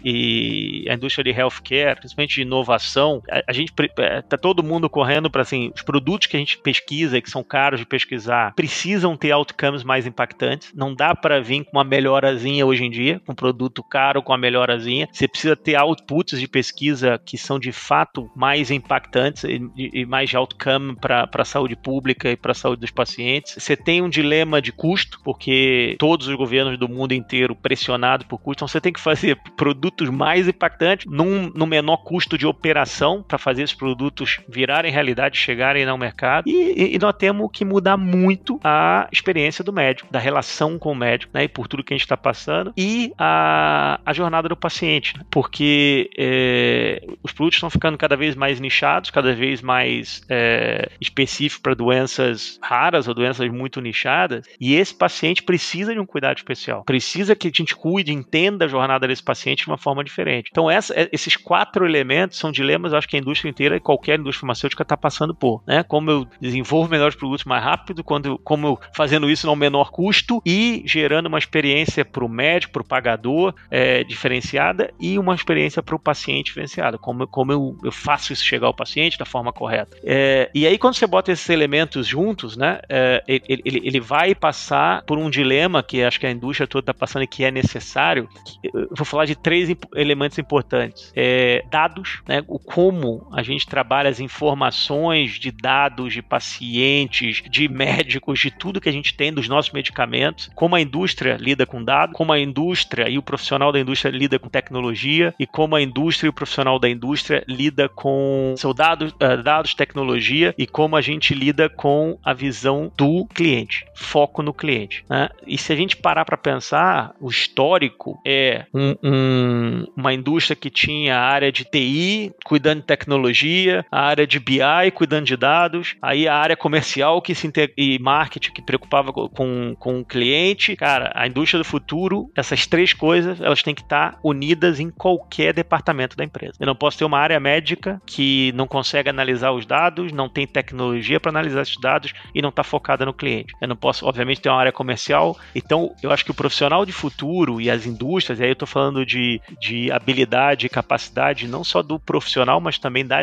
e a indústria de healthcare, principalmente de inovação, a, a gente está todo mundo correndo para, assim, os produtos que a gente pesquisa e que são caros de pesquisar, precisam ter outcomes mais impactantes, não dá para vir com uma melhorazinha hoje em dia, com um produto caro com uma melhorazinha, você precisa ter outputs de pesquisa que são de fato mais impactantes e, e mais de outcome para a saúde pública e para a saúde dos pacientes. Você tem um dilema de custo, porque todos os governos do mundo inteiro pressionados por custo, então você tem que fazer produtos mais impactantes num, num menor custo de operação para fazer esses produtos virarem realidade, chegarem ao mercado, e, e nós temos que mudar muito a experiência do médico, da relação com o médico, né, e por tudo que a gente está passando, e a, a jornada do paciente, né, porque é, os produtos estão ficando cada vez mais nichados, cada vez mais é, específicos para doenças raras ou doenças muito nichadas, e esse paciente precisa de um cuidado especial, precisa que a gente cuide, entenda a jornada desse paciente de uma forma diferente. Então essa, esses quatro elementos são dilemas, eu acho que a indústria inteira e qualquer indústria farmacêutica está passando por, né? Como eu desenvolvo melhores produtos mais rápido, quando, como eu fazendo isso no menor custo e gerando uma experiência para o médico, para o pagador é, diferenciada e uma experiência para o paciente diferenciada, como, como eu, eu faço isso chegar ao paciente da forma correta. É, e aí quando você bota esses elementos juntos, né, é, ele, ele, ele vai passar por um dilema que acho que a indústria toda está passando e que é necessário. Eu vou falar de três imp- elementos importantes. É, dados, né, o como a gente trabalha as informações de dados de pacientes, de médicos, de tudo que a gente tem dos nossos medicamentos, como a indústria lida com dados, como a indústria e o profissional da indústria lida com tecnologia e como a indústria e o profissional da indústria lida com seus dados, uh, dados, tecnologia e como a gente lida com a visão do cliente, foco no cliente, né? E se a gente parar para pensar, o histórico é um, um, uma indústria que tinha a área de T I cuidando de tecnologia, a área de B I cuidando de dados, aí a área comercial que se integ- e marketing que preocupava com, com o cliente. Cara, a indústria do futuro, essas três coisas, elas têm que estar unidas em qualquer departamento da empresa. Eu não posso ter uma área médica que não consegue analisar os dados, não tem tecnologia para analisar esses dados e não está focada no cliente. Eu não posso, obviamente, ter uma área comercial. Então, eu acho que o profissional de futuro e as indústrias, e aí eu estou falando de, de habilidade e capacidade não só do profissional, mas também das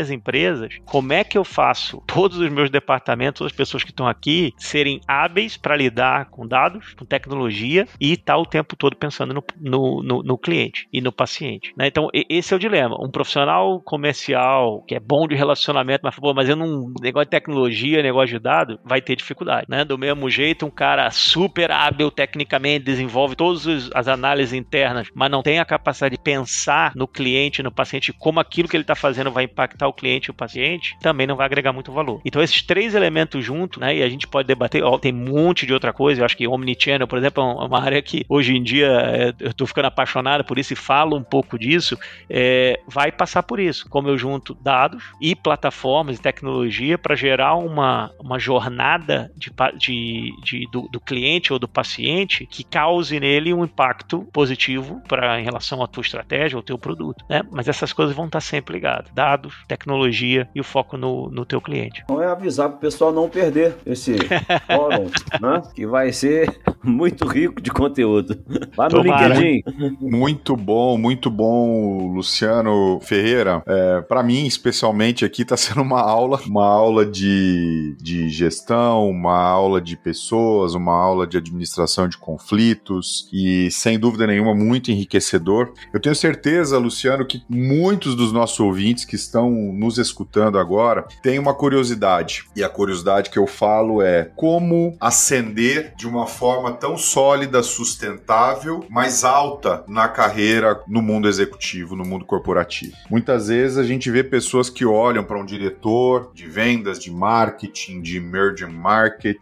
minhas empresas, como é que eu faço todos os meus departamentos, todas as pessoas que estão aqui, serem hábeis para lidar com dados, com tecnologia e estar tá o tempo todo pensando no, no, no, no cliente e no paciente, né? Então, esse é o dilema. Um profissional comercial que é bom de relacionamento, mas, pô, mas eu não... negócio de tecnologia, negócio de dado, vai ter dificuldade, né? Do mesmo jeito, um cara super hábil tecnicamente, desenvolve todas as análises internas, mas não tem a capacidade de pensar no cliente, no paciente, como aquilo que ele está fazendo vai impactar o cliente e o paciente, também não vai agregar muito valor. Então, esses três elementos juntos, né? E a gente pode debater, ó, tem um monte de outra coisa. Eu acho que Omnichannel, por exemplo, é uma área que hoje em dia é, eu estou ficando apaixonado por isso e falo um pouco disso, é, vai passar por isso. Como eu junto dados e plataformas e tecnologia para gerar uma, uma jornada de, de, de, do, do cliente ou do paciente que cause nele um impacto positivo pra, em relação à tua estratégia ou teu produto, né? Mas essas coisas vão estar sempre ligadas. Dados, tecnologia e o foco no, no teu cliente. Então é avisar para o pessoal não perder esse fórum, né? Que vai ser muito rico de conteúdo. Lá no Tomara. LinkedIn. Muito bom, muito bom, Luciano Ferreira. É, para mim, especialmente aqui, está sendo uma aula, uma aula de, de gestão, uma aula de pessoas, uma aula de administração de conflitos e, sem dúvida nenhuma, muito enriquecedor. Eu tenho certeza, Luciano, que muitos dos nossos ouvintes que estão nos escutando agora têm uma curiosidade. E a curiosidade que eu falo é como ascender de uma forma tão sólida, sustentável, mais alta na carreira no mundo executivo, no mundo corporativo. Muitas vezes a gente vê pessoas que olham para um diretor de vendas, de marketing, de emerging market,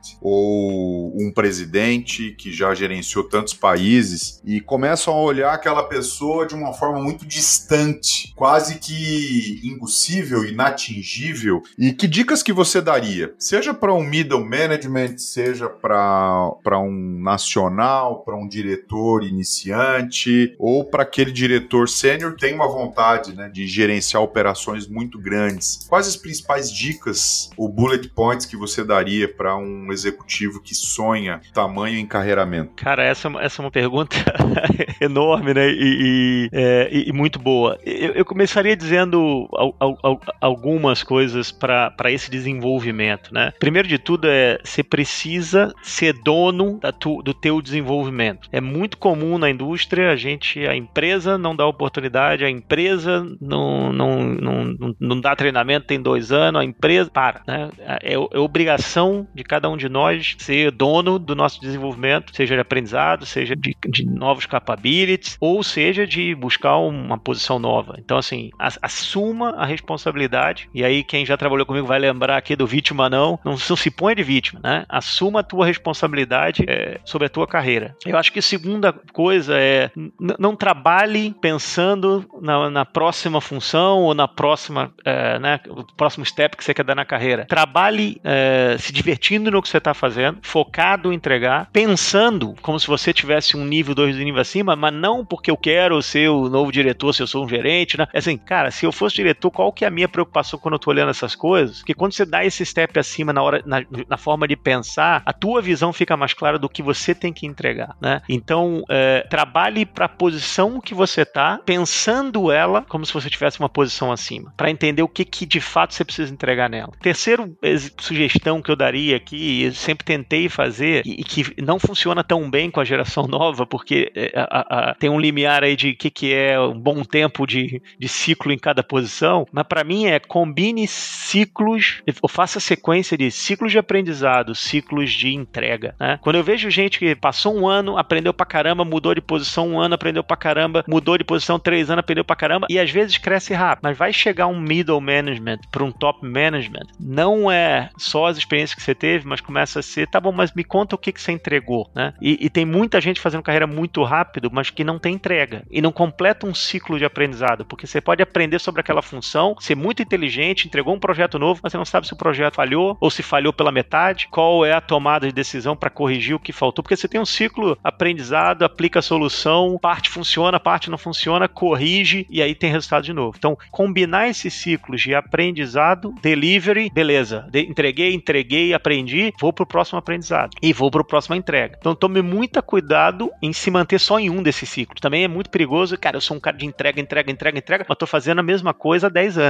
ou um presidente que já gerenciou tantos países e começam a olhar aquela pessoa de uma forma muito distante, quase que impossível, inatingível. E que dicas que você daria? Seja para um middle management, seja para um nacional, para um diretor iniciante, ou para aquele diretor sênior que tem uma vontade, né, de gerenciar operações muito grandes. Quais as principais dicas ou bullet points que você daria para um executivo que sonha tamanho encarreiramento? Cara, essa, essa é uma pergunta enorme, né, e, e, é, e muito boa. Eu, eu começaria dizendo al, al, al, algumas coisas para esse desenvolvimento, né? Primeiro de tudo é, você precisa ser dono da tu, do teu desenvolvimento. É muito comum na indústria, a gente, a empresa não dá oportunidade, a empresa não, não, não, não dá treinamento, tem dois anos, a empresa para, né? É, é obrigação de cada um de nós ser dono do nosso desenvolvimento, seja de aprendizado, seja de, de novos capabilities, ou seja de buscar uma posição nova. Então, assim, assuma a responsabilidade, e aí quem já trabalhou comigo vai lembrar aqui do vítima não, não, não se põe de vítima, né? Assuma a tua responsabilidade é, sobre a tua carreira. Eu acho que a segunda coisa é n- não trabalhe pensando na, na próxima função ou na próxima, é, né, o próximo step que você quer dar na carreira. Trabalhe é, se divertindo no que você está fazendo, focado em entregar, pensando como se você tivesse um nível, dois níveis acima, mas não porque eu quero ser o novo diretor, se eu sou um gerente, né? É assim, cara, se eu fosse diretor, qual que é a minha preocupação quando eu tô olhando essas coisas? Porque quando você dá esse step acima na hora, na, na forma de pensar, a tua visão fica mais clara do que você tem que entregar, né? Então, é, trabalhe para a posição que você tá, pensando ela como se você tivesse uma posição acima, para entender o que, que de fato você precisa entregar nela. Terceiro sugestão que eu daria aqui, eu sempre tentei fazer, e, e que não funciona tão bem com a geração nova, porque é, a, a, tem um limiar aí de o que, que é um bom tempo de, de ciclo em cada posição, mas para mim é combine ciclos, ou faça sequência de ciclos de aprendizado, ciclos de entrega, né? Quando eu vejo gente que passou um ano, aprendeu pra caramba, mudou de posição um ano, aprendeu pra caramba, mudou de posição três anos, aprendeu pra caramba, e às vezes cresce rápido, mas vai chegar um middle management para um top management, não é só as experiências que você teve, mas começa a ser, tá bom, mas me conta o que, que você entregou, né? E, e tem muita gente fazendo carreira muito rápido, mas que não tem entrega, e não completa um ciclo de aprendizado, porque você pode aprender sobre aquela função, ser muito inteligente, entregou um projeto novo, mas você não sabe se o projeto falhou, ou se falhou pela metade, qual é a tomada de decisão para corrigir o que faltou, porque você tem um ciclo aprendizado, aplica a solução, parte funciona, parte não funciona, corrige, e aí tem resultado de novo. Então, combinar esses ciclos de aprendizado, delivery, beleza, de, entreguei, entreguei, aprendi, vou pro próximo aprendizado, e vou pro próximo entrega. Então, tome muito cuidado em se manter só em um desses ciclos. Também é muito perigoso, cara, eu sou um cara de entrega, entrega, entrega, entrega, mas tô fazendo a mesma coisa há dez anos.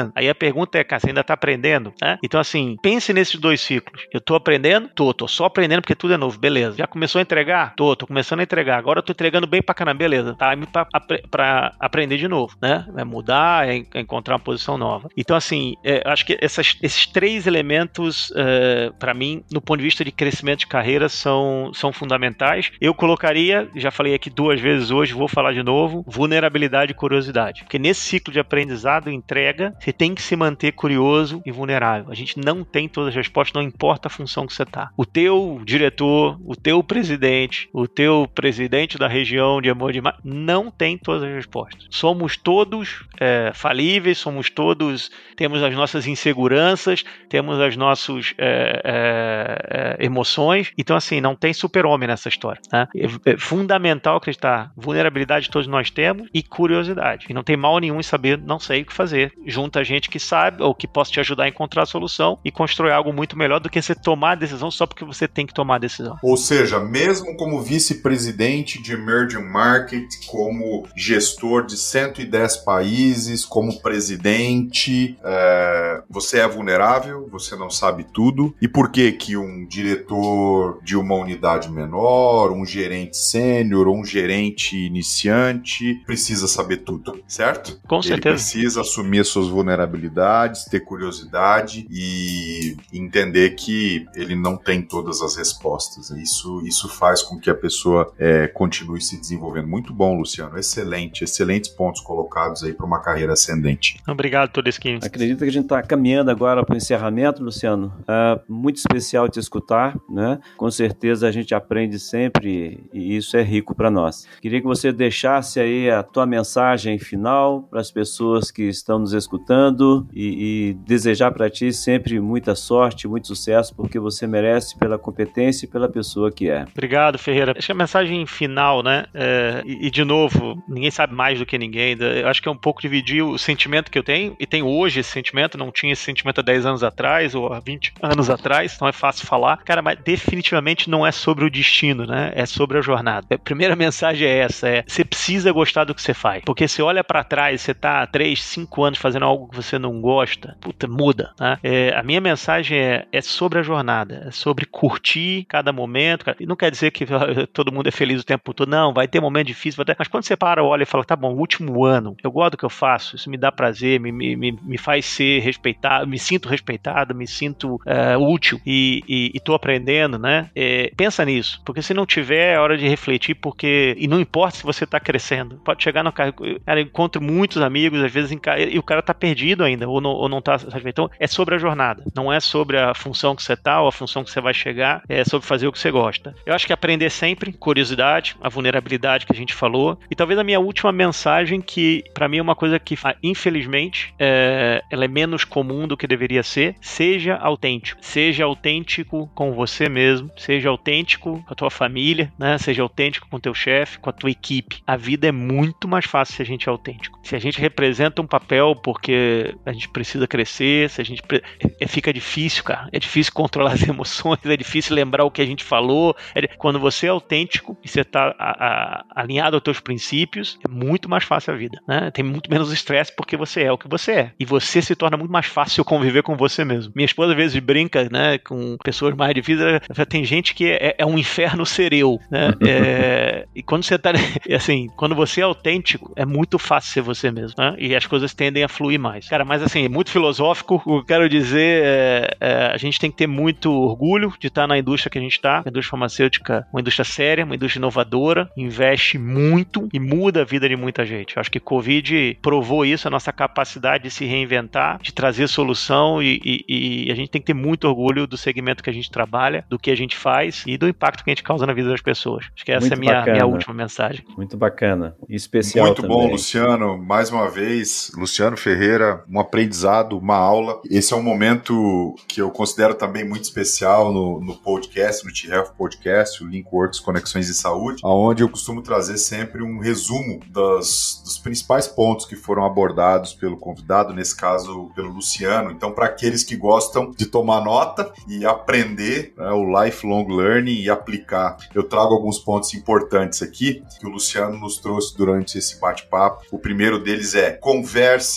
aprendendo. Aí a pergunta é, cara, você ainda está aprendendo? Né? Então, assim, pense nesses dois ciclos. Eu estou aprendendo? Tô. Tô só aprendendo porque tudo é novo. Beleza. Já começou a entregar? Tô. Tô começando a entregar. Agora eu tô entregando bem pra caramba. Beleza. Tá pra, pra aprender de novo, né? É mudar, é encontrar uma posição nova. Então, assim, é, acho que essas, esses três elementos, é, para mim, no ponto de vista de crescimento de carreira, são, são fundamentais. Eu colocaria, já falei aqui duas vezes hoje, vou falar de novo, vulnerabilidade e curiosidade. Porque nesse ciclo de aprendizado e entrega, você tem que se manter curioso e vulnerável. A gente não tem todas as respostas, não importa a função que você tá. O teu diretor, o teu presidente, o teu presidente da região de Amor de Mar, não tem todas as respostas. Somos todos é, falíveis, somos todos, temos as nossas inseguranças, temos as nossas é, é, é, emoções. Então, assim, não tem super-homem nessa história. Né? É, é fundamental acreditar. Vulnerabilidade todos nós temos e curiosidade. E não tem mal nenhum em saber, não sei o que fazer. Junta gente que sabe ou que possa te ajudar a encontrar a solução e construir algo muito melhor do que você tomar a decisão só porque você tem que tomar a decisão. Ou seja, mesmo como vice-presidente de Emerging Market, como gestor de cento e dez países, como presidente, é, você é vulnerável, você não sabe tudo. E por que que um diretor de uma unidade menor, um gerente sênior ou um gerente iniciante precisa saber tudo, certo? Com certeza. Ele precisa assumir as suas vulnerabilidades, ter curiosidade e entender que ele não tem todas as respostas. Isso, isso faz com que a pessoa é, continue se desenvolvendo. Muito bom, Luciano. Excelente. Excelentes pontos colocados aí para uma carreira ascendente. Obrigado, Todeschini. Acredito que a gente está caminhando agora para o encerramento, Luciano. É muito especial te escutar, né? Com certeza a gente aprende sempre e isso é rico para nós. Queria que você deixasse aí a tua mensagem final para as pessoas que estão nos escutando e, e desejar para ti sempre muita sorte, muito sucesso, porque você merece pela competência e pela pessoa que é. Obrigado, Ferreira. Acho que a mensagem final, né? É, e, e, de novo, ninguém sabe mais do que ninguém. Eu acho que é um pouco dividir o sentimento que eu tenho, e tenho hoje esse sentimento, não tinha esse sentimento há dez anos atrás ou há vinte anos atrás, então é fácil falar. Cara, mas definitivamente não é sobre o destino, né? É sobre a jornada. A primeira mensagem é essa, é você precisa gostar do que você faz. Porque você olha pra trás, você tá há três, cinco anos fazendo algo que você não gosta, puta, muda, né? É, a minha mensagem é, é sobre a jornada, é sobre curtir cada momento. E não quer dizer que todo mundo é feliz o tempo todo, não, vai ter momento difícil, vai ter... mas quando você para, olha e fala, tá bom, último ano, eu gosto do que eu faço, isso me dá prazer, me, me, me faz ser respeitado, me sinto respeitado, me sinto uh, útil e, e, e tô aprendendo, né? É, pensa nisso, porque se não tiver, é hora de refletir, porque, e não importa se você tá crescendo, pode chegar no carro, cara, eu encontro muitos amigos, às vezes, em, e o cara tá perdido ainda, ou não, ou não tá, então é sobre a jornada, não é sobre a função que você tá, ou a função que você vai chegar, é sobre fazer o que você gosta. Eu acho que aprender sempre, curiosidade, a vulnerabilidade que a gente falou, e talvez a minha última mensagem, que pra mim é uma coisa que, infelizmente, é, ela é menos comum do que deveria ser, seja autêntico. Seja autêntico com você mesmo, seja autêntico com a tua família, né? Seja autêntico com o teu chefe, com a tua equipe. A vida é muito mais fácil se a gente é autêntico. Se a gente representa um papel porque a gente precisa crescer, se a gente pre... é, fica difícil, cara. É difícil controlar as emoções, é difícil lembrar o que a gente falou. É... Quando você é autêntico e você está alinhado aos teus princípios, é muito mais fácil a vida, né? Tem muito menos estresse porque você é o que você é. E você se torna muito mais fácil conviver com você mesmo. Minha esposa às vezes brinca, né, com pessoas mais difíceis. Tem gente que é, é um inferno ser eu, né? É... E quando você tá, assim, quando você é autêntico, é muito fácil ser você mesmo, né? E as coisas tendem a fluir mais. Cara, mas assim, muito filosófico, o que eu quero dizer é, é, a gente tem que ter muito orgulho de estar na indústria que a gente está, a indústria farmacêutica, uma indústria séria, uma indústria inovadora, investe muito e muda a vida de muita gente. Eu acho que Covid provou isso, a nossa capacidade de se reinventar, de trazer solução e, e, e a gente tem que ter muito orgulho do segmento que a gente trabalha, do que a gente faz e do impacto que a gente causa na vida das pessoas. Acho que essa muito é a minha, minha última mensagem. Muito bacana. E especial Muito também. Bom, Luciano. Mais uma vez, Luciano Ferreira, um aprendizado, uma aula. Esse é um momento que eu considero também muito especial no, no podcast, no T-Health Podcast, o Linkworks Conexões de Saúde, onde eu costumo trazer sempre um resumo das, dos principais pontos que foram abordados pelo convidado, nesse caso, pelo Luciano. Então, para aqueles que gostam de tomar nota e aprender, né, o lifelong learning e aplicar, eu trago alguns pontos importantes aqui que o Luciano nos trouxe durante esse bate-papo. O primeiro deles é: converse com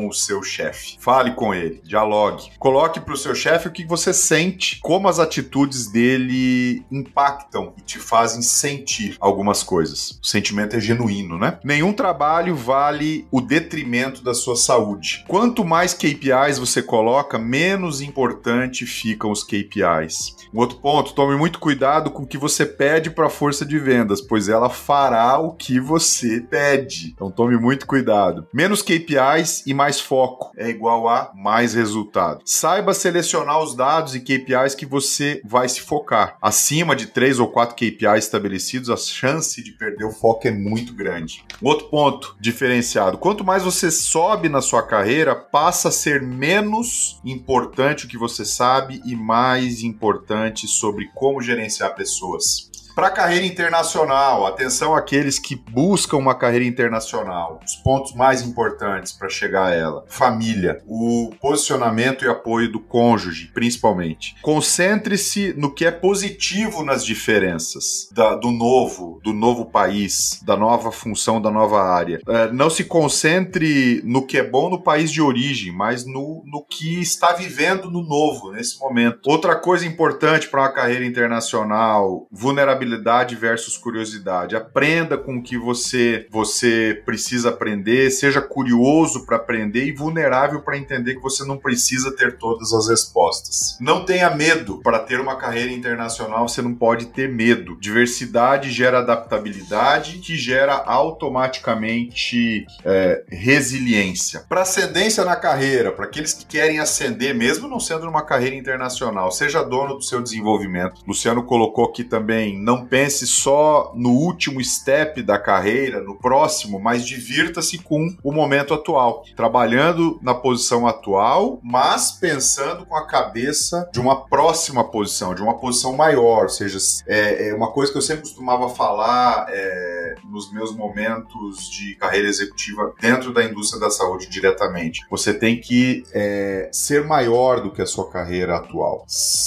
com o seu chefe. Fale com ele, dialogue. Coloque para o seu chefe o que você sente, como as atitudes dele impactam e te fazem sentir algumas coisas. O sentimento é genuíno, né? Nenhum trabalho vale o detrimento da sua saúde. Quanto mais K P Is você coloca, menos importante ficam os K P Is. Um outro ponto, tome muito cuidado com o que você pede para a força de vendas, pois ela fará o que você pede. Então tome muito cuidado. Menos K P Is e mais foco é igual a mais resultado. Saiba selecionar os dados e K P Is que você vai se focar. Acima de três ou quatro K P Is estabelecidos, a chance de perder o foco é muito grande. Outro ponto diferenciado, quanto mais você sobe na sua carreira, passa a ser menos importante o que você sabe e mais importante sobre como gerenciar pessoas. Para a carreira internacional, atenção àqueles que buscam uma carreira internacional. Os pontos mais importantes para chegar a ela. Família, o posicionamento e apoio do cônjuge, principalmente. Concentre-se no que é positivo nas diferenças da, do novo, do novo país, da nova função, da nova área. É, não se concentre no que é bom no país de origem, mas no, no que está vivendo no novo, nesse momento. Outra coisa importante para uma carreira internacional, vulnerabilidade versus curiosidade. Aprenda com o que você, você precisa aprender, seja curioso para aprender e vulnerável para entender que você não precisa ter todas as respostas. Não tenha medo. Para ter uma carreira internacional, você não pode ter medo. Diversidade gera adaptabilidade, que gera automaticamente é, resiliência. Para ascendência na carreira, para aqueles que querem ascender, mesmo não sendo numa carreira internacional, seja dono do seu desenvolvimento. Luciano colocou aqui também, não Não pense só no último step da carreira, no próximo, mas divirta-se com o momento atual. Trabalhando na posição atual, mas pensando com a cabeça de uma próxima posição, de uma posição maior. Ou seja, é, é uma coisa que eu sempre costumava falar é, nos meus momentos de carreira executiva dentro da indústria da saúde diretamente. Você tem que é, ser maior do que a sua carreira atual.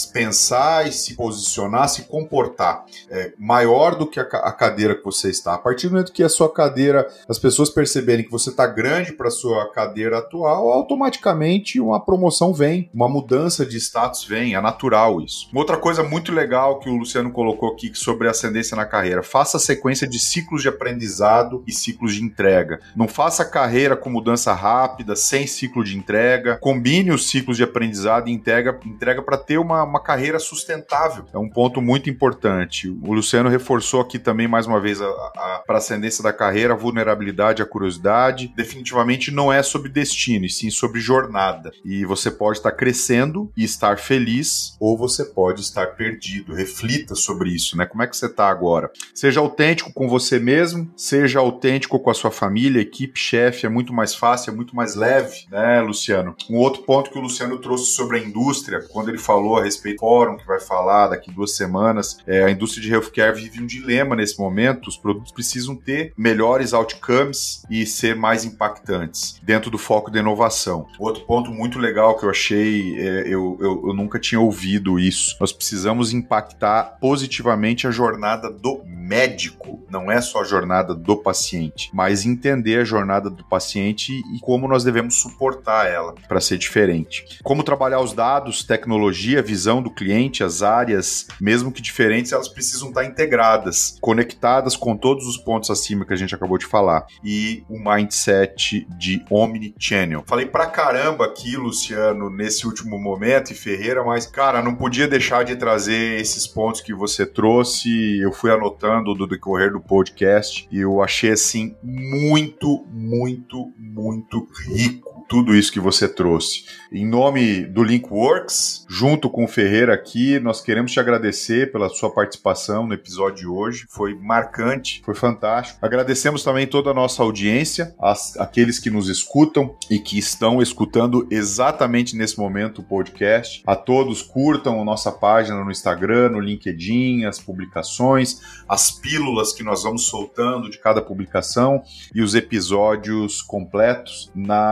Pensar e se posicionar, se comportar. É, maior do que a, a cadeira que você está. A partir do momento que a sua cadeira, as pessoas perceberem que você está grande para a sua cadeira atual, automaticamente uma promoção vem, uma mudança de status vem, é natural isso. Uma outra coisa muito legal que o Luciano colocou aqui sobre ascendência na carreira, faça a sequência de ciclos de aprendizado e ciclos de entrega. Não faça carreira com mudança rápida, sem ciclo de entrega, combine os ciclos de aprendizado e entrega, entrega para ter uma, uma carreira sustentável. É um ponto muito importante. O Luciano reforçou aqui também, mais uma vez, a, a, para a ascendência da carreira, a vulnerabilidade, a curiosidade. Definitivamente não é sobre destino, e sim sobre jornada. E você pode estar crescendo e estar feliz, ou você pode estar perdido. Reflita sobre isso, né? Como é que você está agora? Seja autêntico com você mesmo, seja autêntico com a sua família, equipe, chefe. É muito mais fácil, é muito mais leve, né, Luciano? Um outro ponto que o Luciano trouxe sobre a indústria, quando ele falou a respeito do fórum, que vai falar daqui duas semanas, é, a indústria de healthcare vive um dilema nesse momento. Os produtos precisam ter melhores outcomes e ser mais impactantes dentro do foco da inovação. Outro ponto muito legal que eu achei, é, eu, eu, eu nunca tinha ouvido isso. Nós precisamos impactar positivamente a jornada do médico. Não é só a jornada do paciente, mas entender a jornada do paciente e como nós devemos suportar ela para ser diferente. Como trabalhar os dados, tecnologia, visão do cliente, as áreas, mesmo que diferentes, elas precisam estar integradas, conectadas com todos os pontos acima que a gente acabou de falar. E o mindset de omnichannel. Falei pra caramba aqui, Luciano, nesse último momento, e Ferreira, mas, cara, não podia deixar de trazer esses pontos que você trouxe. Eu fui anotando do decorrer do podcast e eu achei, assim, muito, muito, muito rico tudo isso que você trouxe. Em nome do Linkworks, junto com o Ferreira aqui, nós queremos te agradecer pela sua participação no episódio de hoje. Foi marcante, foi fantástico. Agradecemos também toda a nossa audiência, as, aqueles que nos escutam e que estão escutando exatamente nesse momento o podcast. A todos, curtam a nossa página no Instagram, no LinkedIn, as publicações, as pílulas que nós vamos soltando de cada publicação e os episódios completos na nossa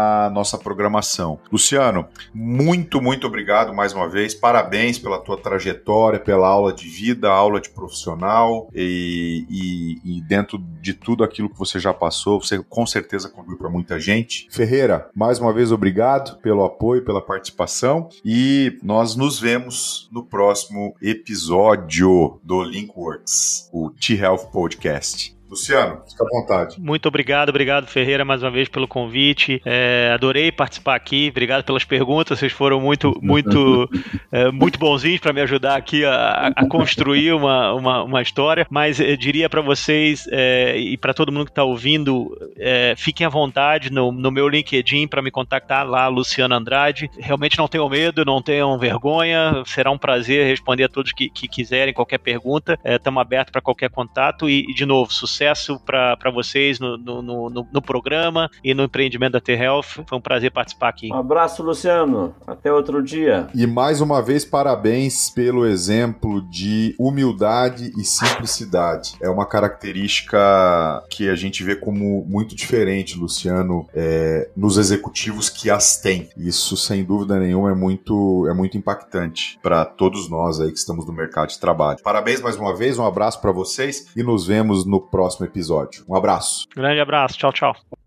nossa programação. Luciano, muito, muito obrigado mais uma vez. Parabéns pela tua trajetória, pela aula de vida, aula de profissional e, e, e dentro de tudo aquilo que você já passou, você com certeza contribuiu para muita gente. Ferreira, mais uma vez obrigado pelo apoio, pela participação e nós nos vemos no próximo episódio do Linkworks, o T-Health Podcast. Luciano, fica à vontade. Muito obrigado, obrigado Ferreira mais uma vez pelo convite, é, adorei participar aqui, obrigado pelas perguntas, vocês foram muito muito, é, muito bonzinhos para me ajudar aqui a, a construir uma, uma, uma história, mas eu diria para vocês é, e para todo mundo que está ouvindo, é, fiquem à vontade no, no meu LinkedIn para me contactar lá, Luciano Andrade, realmente não tenham medo, não tenham vergonha, será um prazer responder a todos que, que quiserem qualquer pergunta, estamos é, abertos para qualquer contato e, de novo, sucesso Sucesso para vocês no, no, no, no programa e no empreendimento da T-Health. Foi um prazer participar aqui. Um abraço, Luciano. Até outro dia. E mais uma vez, parabéns pelo exemplo de humildade e simplicidade. É uma característica que a gente vê como muito diferente, Luciano, é, nos executivos que as têm. Isso, sem dúvida nenhuma, é muito, é muito impactante para todos nós aí que estamos no mercado de trabalho. Parabéns mais uma vez, um abraço para vocês e nos vemos no próximo episódio. Um abraço. Grande abraço. Tchau, tchau.